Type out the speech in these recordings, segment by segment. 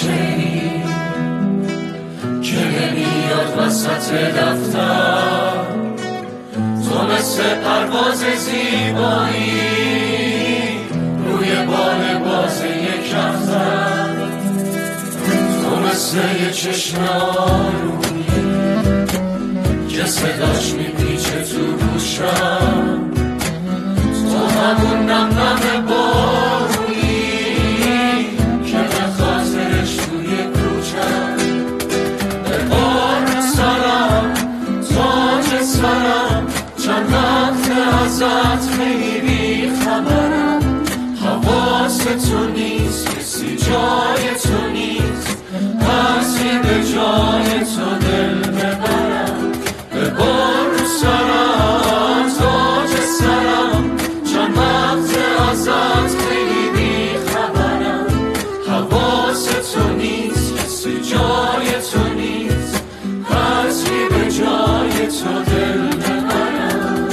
رشته‌ای که نمیاد وسط دفتر، تو مثل پرواز زیبایی روی بال باز یک کفتر، تو مثل یه چشم آرومی که صداش میپیچه تو گوشم، تو همون نم نم بارونی که به خاطرش توی کوچم به بار سرم تاج سرم، چند وقت ازت خیلی بی خبرم، حواس تو نیست کسی جای تو نیست، کسی به جای تو دل ببرم، به بار سرم تاج سرم، چند وقت ازت خیلی بی خبرم، حواس تو نیست کسی جای تو نیست، کسی به جای تو دل ببرم.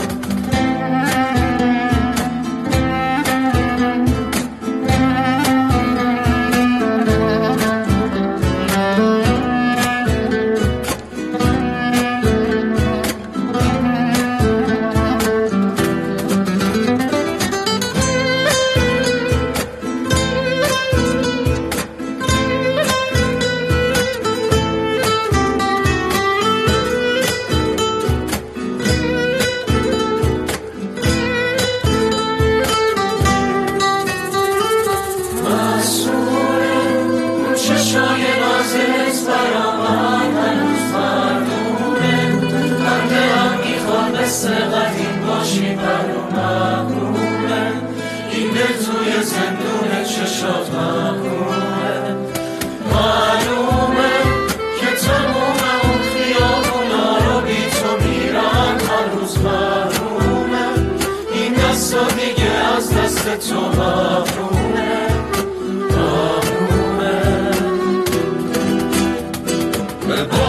چشای نازت برا من هنوز مردونه، بنده هم میخواد مثل قدیم باشی برا محرومه، این دل توی زندون چشات محرومه، معلومه که تموم اون خیابونا رو بی تو میرن هنوز محرومه، این دستا دیگه از دست تو محرومه، محرومه.